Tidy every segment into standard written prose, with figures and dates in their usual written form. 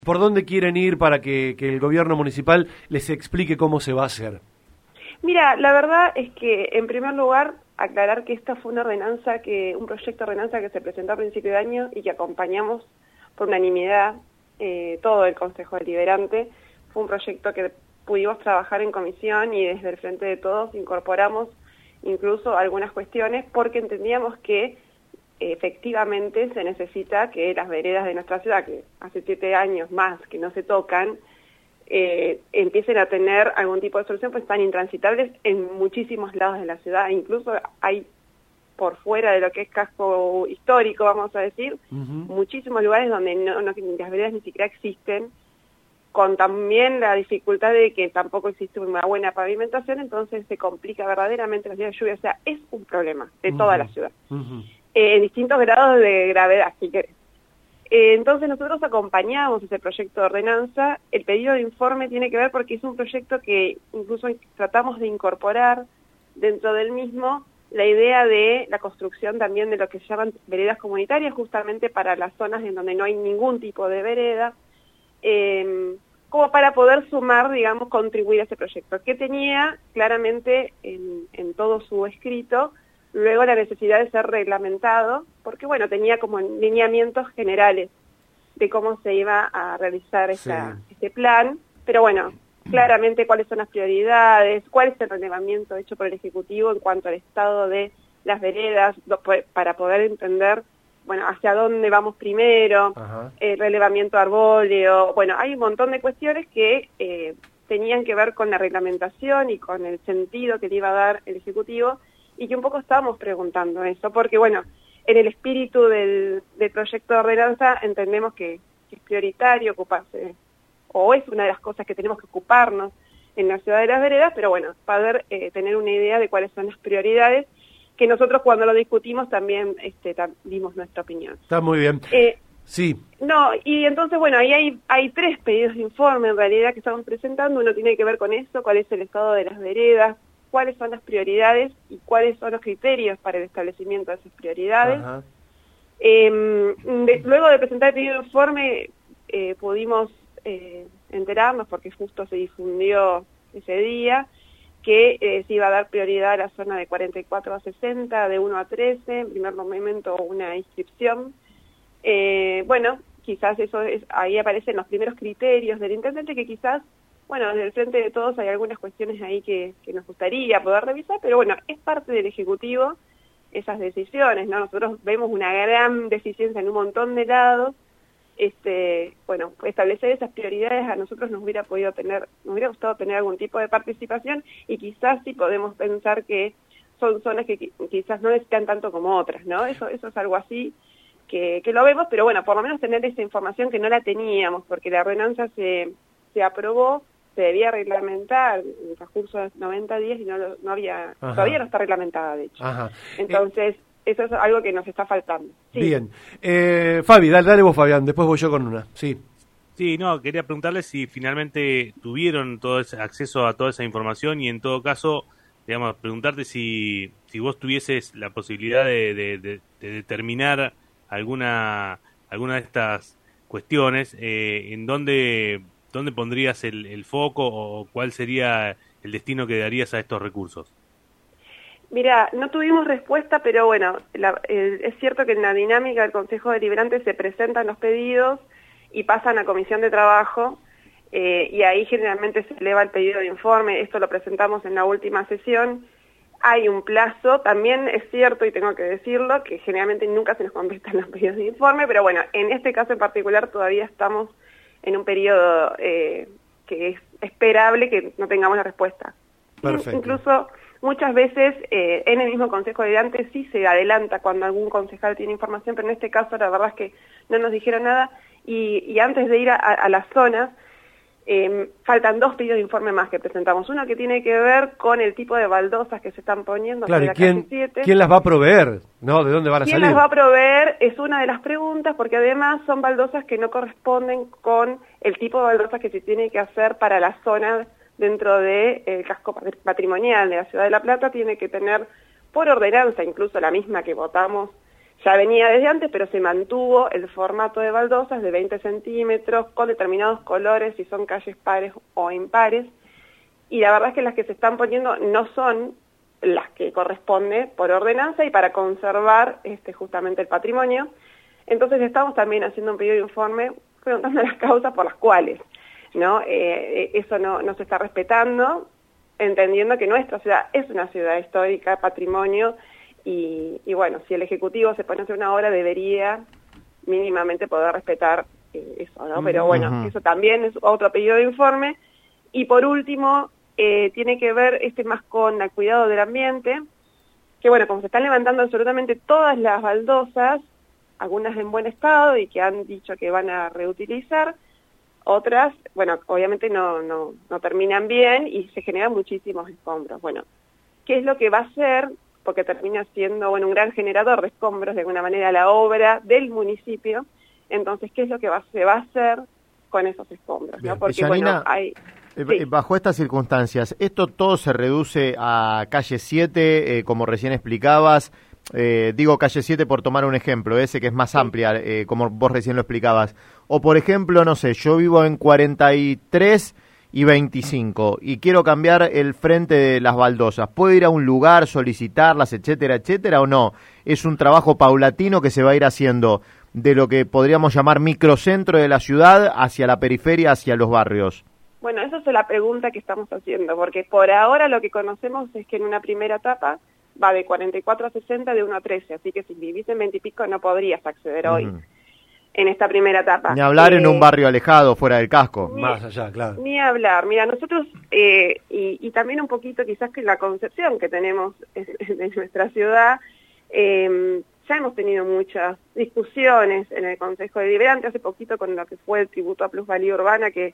¿Por dónde quieren ir para que el gobierno municipal les explique cómo se va a hacer? Mira, la verdad es que, en primer lugar, aclarar que esta fue una ordenanza, un proyecto de ordenanza que se presentó a principio de año y que acompañamos por unanimidad todo el Consejo Deliberante. Fue un proyecto que pudimos trabajar en comisión y desde el Frente de Todos incorporamos incluso algunas cuestiones porque entendíamos que efectivamente se necesita que las veredas de nuestra ciudad, que hace 7 años más que no se tocan, empiecen a tener algún tipo de solución, pues están intransitables en muchísimos lados de la ciudad, incluso hay por fuera de lo que es casco histórico, vamos a decir, muchísimos lugares donde las veredas ni siquiera existen, con también la dificultad de que tampoco existe una buena pavimentación, entonces se complica verdaderamente los días de lluvia, o sea, es un problema de toda la ciudad. En distintos grados de gravedad, si querés. Entonces nosotros acompañamos ese proyecto de ordenanza. El pedido de informe tiene que ver porque es un proyecto que incluso tratamos de incorporar dentro del mismo la idea de la construcción también de lo que se llaman veredas comunitarias, justamente para las zonas en donde no hay ningún tipo de vereda, como para poder sumar, digamos, contribuir a ese proyecto, que tenía claramente en todo su escrito luego la necesidad de ser reglamentado, porque bueno, tenía como lineamientos generales de cómo se iba a realizar este plan, pero bueno, claramente cuáles son las prioridades, cuál es el relevamiento hecho por el Ejecutivo en cuanto al estado de las veredas, para poder entender, bueno, hacia dónde vamos primero, el relevamiento arbóleo, bueno, hay un montón de cuestiones que tenían que ver con la reglamentación y con el sentido que le iba a dar el Ejecutivo, y que un poco estábamos preguntando eso, porque bueno, en el espíritu del proyecto de ordenanza entendemos que es prioritario ocuparse, o es una de las cosas que tenemos que ocuparnos en la ciudad de las veredas, pero bueno, poder tener una idea de cuáles son las prioridades, que nosotros cuando lo discutimos también dimos nuestra opinión. Está muy bien. Sí. No, y entonces, bueno, ahí hay 3 pedidos de informe en realidad que estamos presentando. Uno tiene que ver con eso, cuál es el estado de las veredas, cuáles son las prioridades y cuáles son los criterios para el establecimiento de esas prioridades. Luego de presentar el pedido de informe, pudimos enterarnos, porque justo se difundió ese día, que se iba a dar prioridad a la zona de 44 a 60, de 1 a 13, en primer momento una inscripción. Bueno, quizás ahí aparecen los primeros criterios del intendente, que quizás, bueno, desde el Frente de Todos hay algunas cuestiones ahí que nos gustaría poder revisar, pero bueno, es parte del Ejecutivo esas decisiones, ¿no? Nosotros vemos una gran deficiencia en un montón de lados. Bueno, establecer esas prioridades a nosotros nos hubiera gustado tener algún tipo de participación, y quizás sí podemos pensar que son zonas que quizás no necesitan tanto como otras, ¿no? Eso es algo así que lo vemos, pero bueno, por lo menos tener esa información que no la teníamos, porque la ordenanza se aprobó, se debía reglamentar en el transcurso de 90 días y no había, todavía no está reglamentada, de hecho. Entonces, eso es algo que nos está faltando. Sí. Bien. Fabi, dale vos, Fabián, después voy yo con una. Sí. Sí, no, quería preguntarle si finalmente tuvieron todo ese acceso a toda esa información, y en todo caso, digamos, preguntarte si vos tuvieses la posibilidad de determinar alguna de estas cuestiones, en dónde pondrías el foco, o cuál sería el destino que darías a estos recursos. Mira, no tuvimos respuesta, pero bueno, es cierto que en la dinámica del Consejo Deliberante se presentan los pedidos y pasan a Comisión de Trabajo, y ahí generalmente se eleva el pedido de informe. Esto lo presentamos en la última sesión. Hay un plazo, también es cierto, y tengo que decirlo, que generalmente nunca se nos contestan los pedidos de informe, pero bueno, en este caso en particular todavía estamos en un periodo que es esperable que no tengamos la respuesta. Perfecto. Incluso muchas veces en el mismo Consejo Deliberante sí se adelanta cuando algún concejal tiene información, pero en este caso la verdad es que no nos dijeron nada, y antes de ir a las zonas, faltan 2 pedidos de informe más que presentamos. Uno que tiene que ver con el tipo de baldosas que se están poniendo. Claro, sobre la calle 7. ¿Quién las va a proveer? ¿No? ¿De dónde van a salir? ¿Quién las va a proveer? Es una de las preguntas, porque además son baldosas que no corresponden con el tipo de baldosas que se tiene que hacer para la zona dentro del casco patrimonial de la Ciudad de La Plata. Tiene que tener, por ordenanza, incluso la misma que votamos ya venía desde antes, pero se mantuvo el formato de baldosas de 20 centímetros con determinados colores, si son calles pares o impares, y la verdad es que las que se están poniendo no son las que corresponde por ordenanza y para conservar justamente el patrimonio. Entonces estamos también haciendo un pedido de informe preguntando las causas por las cuales, ¿no? Eso no se está respetando, entendiendo que nuestra ciudad es una ciudad histórica, patrimonio, y bueno, si el Ejecutivo se pone a hacer una obra debería mínimamente poder respetar eso, ¿no? Pero bueno, eso también es otro pedido de informe. Y por último, tiene que ver más con el cuidado del ambiente, que bueno, como se están levantando absolutamente todas las baldosas, algunas en buen estado y que han dicho que van a reutilizar, otras, bueno, obviamente no terminan bien y se generan muchísimos escombros. Bueno, ¿qué es lo que va a hacer? Porque termina siendo, bueno, un gran generador de escombros, de alguna manera, la obra del municipio. Entonces, ¿qué es lo que se va a hacer con esos escombros? Bien. ¿No? Porque, Yanina, bueno, hay... Sí. Bajo estas circunstancias, ¿esto todo se reduce a calle 7, como recién explicabas? Digo calle 7 por tomar un ejemplo, ese que es más amplia, como vos recién lo explicabas. O por ejemplo, no sé, yo vivo en 43 y 25 y quiero cambiar el frente de las baldosas. ¿Puedo ir a un lugar, solicitarlas, etcétera, etcétera, o no? ¿Es un trabajo paulatino que se va a ir haciendo de lo que podríamos llamar microcentro de la ciudad hacia la periferia, hacia los barrios? Bueno, esa es la pregunta que estamos haciendo, porque por ahora lo que conocemos es que en una primera etapa va de 44 a 60, de 1 a 13, así que si vivís en 20 y pico no podrías acceder hoy en esta primera etapa. Ni hablar en un barrio alejado, fuera del casco. Más allá, claro. Ni hablar. Mira, nosotros, y también un poquito quizás que la concepción que tenemos de nuestra ciudad, ya hemos tenido muchas discusiones en el Consejo Deliberante, hace poquito con lo que fue el tributo a plusvalía urbana, que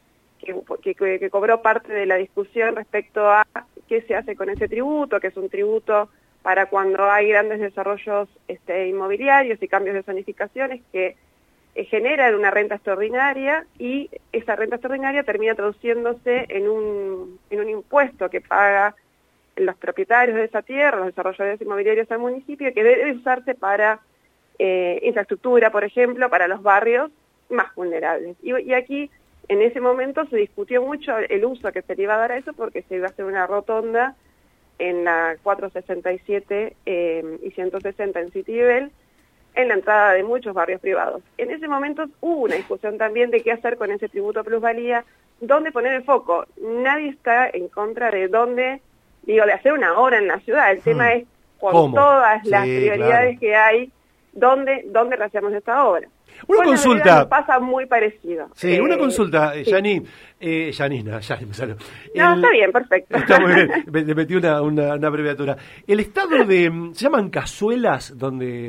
cobró parte de la discusión respecto a qué se hace con ese tributo, que es un tributo para cuando hay grandes desarrollos inmobiliarios y cambios de zonificaciones que generan una renta extraordinaria, y esa renta extraordinaria termina traduciéndose en un impuesto que pagan los propietarios de esa tierra, los desarrolladores inmobiliarios al municipio, que debe usarse para infraestructura, por ejemplo, para los barrios más vulnerables. Y aquí, en ese momento, se discutió mucho el uso que se le iba a dar a eso, porque se iba a hacer una rotonda en la 467 y 160 en Citibel, en la entrada de muchos barrios privados. En ese momento hubo una discusión también de qué hacer con ese tributo a plusvalía, dónde poner el foco. Nadie está en contra de de hacer una obra en la ciudad. El tema es, con todas las prioridades que hay, ¿dónde hacemos esta obra? Una consulta. Nos pasa muy parecido. Sí, una consulta, sí. Yanina, ya me salió. No, está bien, perfecto. Está muy bien, le metí una abreviatura. El estado se llaman cazuelas, donde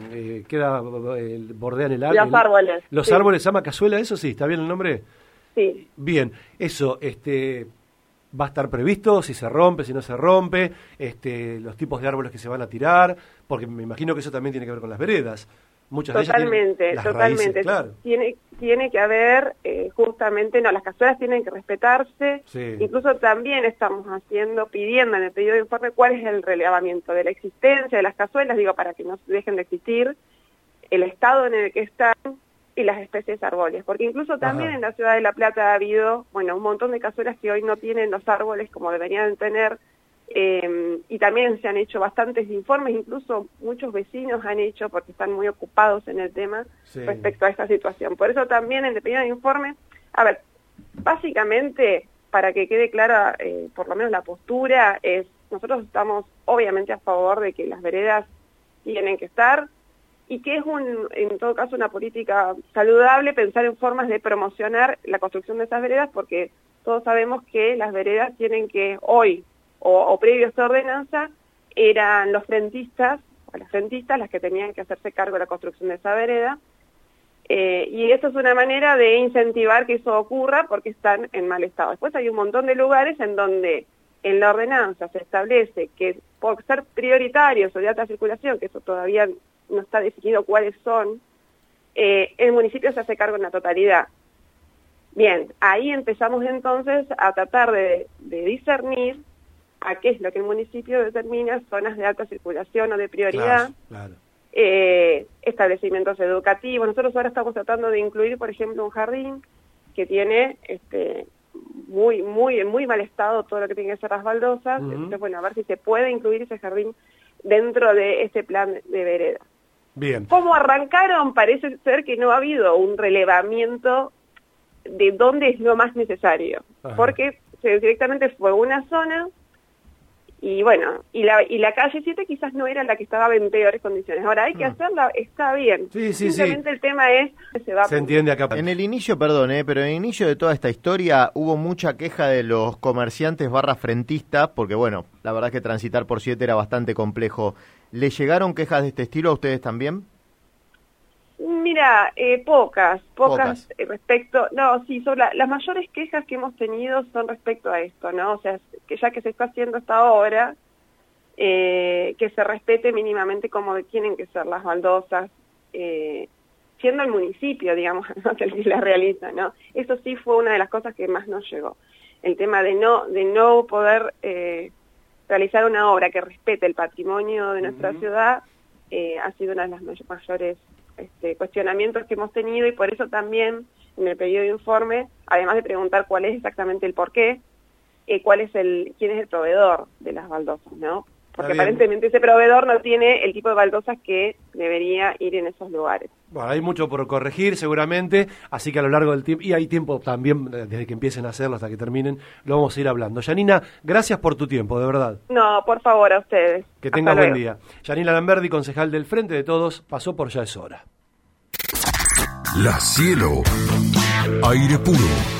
bordean el árbol. Los árboles. Los árboles, ¿se llama cazuela eso? Sí, ¿está bien el nombre? Sí. Bien, eso, va a estar previsto, si se rompe, si no se rompe, los tipos de árboles que se van a tirar, porque me imagino que eso también tiene que ver con las veredas. Muchas Totalmente, de ellas totalmente. Raíces, claro. Tiene que haber, justamente, las cazuelas tienen que respetarse. Sí. Incluso también estamos pidiendo en el pedido de informe cuál es el relevamiento de la existencia de las cazuelas, para que no dejen de existir, el estado en el que están y las especies árboles. Porque incluso también en la ciudad de La Plata ha habido, un montón de cazuelas que hoy no tienen los árboles como deberían tener. Y también se han hecho bastantes informes, incluso muchos vecinos han hecho, porque están muy ocupados en el tema respecto a esta situación. Por eso también en el pedido de informe, básicamente, para que quede clara por lo menos la postura, nosotros estamos obviamente a favor de que las veredas tienen que estar, y que es en todo caso una política saludable pensar en formas de promocionar la construcción de esas veredas, porque todos sabemos que las veredas tienen que hoy, o previo a esta ordenanza, eran los frentistas o las frentistas las que tenían que hacerse cargo de la construcción de esa vereda, y esto es una manera de incentivar que eso ocurra porque están en mal estado. Después hay un montón de lugares en donde en la ordenanza se establece que por ser prioritarios o de alta circulación, que eso todavía no está definido cuáles son, el municipio se hace cargo en la totalidad. Bien, ahí empezamos entonces a tratar de discernir a qué es lo que el municipio determina zonas de alta circulación o de prioridad, claro. establecimientos educativos. Nosotros ahora estamos tratando de incluir, por ejemplo, un jardín que tiene muy mal estado todo lo que tiene que ser las baldosas. Entonces, bueno, a ver si se puede incluir ese jardín dentro de este plan de vereda. Bien. ¿Cómo arrancaron? Parece ser que no ha habido un relevamiento de dónde es lo más necesario. Ajá. Porque directamente fue una zona y bueno, y la calle 7 quizás no era la que estaba en peores condiciones. Ahora hay que hacerla, está bien. Sí. Simplemente el tema es que se entiende acá. En el inicio, perdón, pero en el inicio de toda esta historia hubo mucha queja de los comerciantes ∅frentistas, porque bueno, la verdad es que transitar por 7 era bastante complejo. ¿Le llegaron quejas de este estilo a ustedes también? Mira, pocas respecto, no, sí, son las mayores quejas que hemos tenido son respecto a esto, ¿no? O sea, que ya que se está haciendo esta obra, que se respete mínimamente cómo tienen que ser las baldosas, siendo el municipio, digamos, ¿no? que la realiza, ¿no? Eso sí fue una de las cosas que más nos llegó. El tema de no poder realizar una obra que respete el patrimonio de nuestra ciudad ha sido una de las mayores cuestionamientos que hemos tenido, y por eso también en el pedido de informe, además de preguntar cuál es exactamente el porqué, quién es el proveedor de las baldosas, ¿no? Porque aparentemente ese proveedor no tiene el tipo de baldosas que debería ir en esos lugares. Bueno, hay mucho por corregir seguramente, así que a lo largo del tiempo, y hay tiempo también desde que empiecen a hacerlo hasta que terminen, lo vamos a ir hablando. Yanina, gracias por tu tiempo, de verdad. No, por favor, a ustedes. Que tenga buen día. Yanina Lamberdi, concejal del Frente de Todos, pasó por Ya es Hora. La Cielo, aire puro.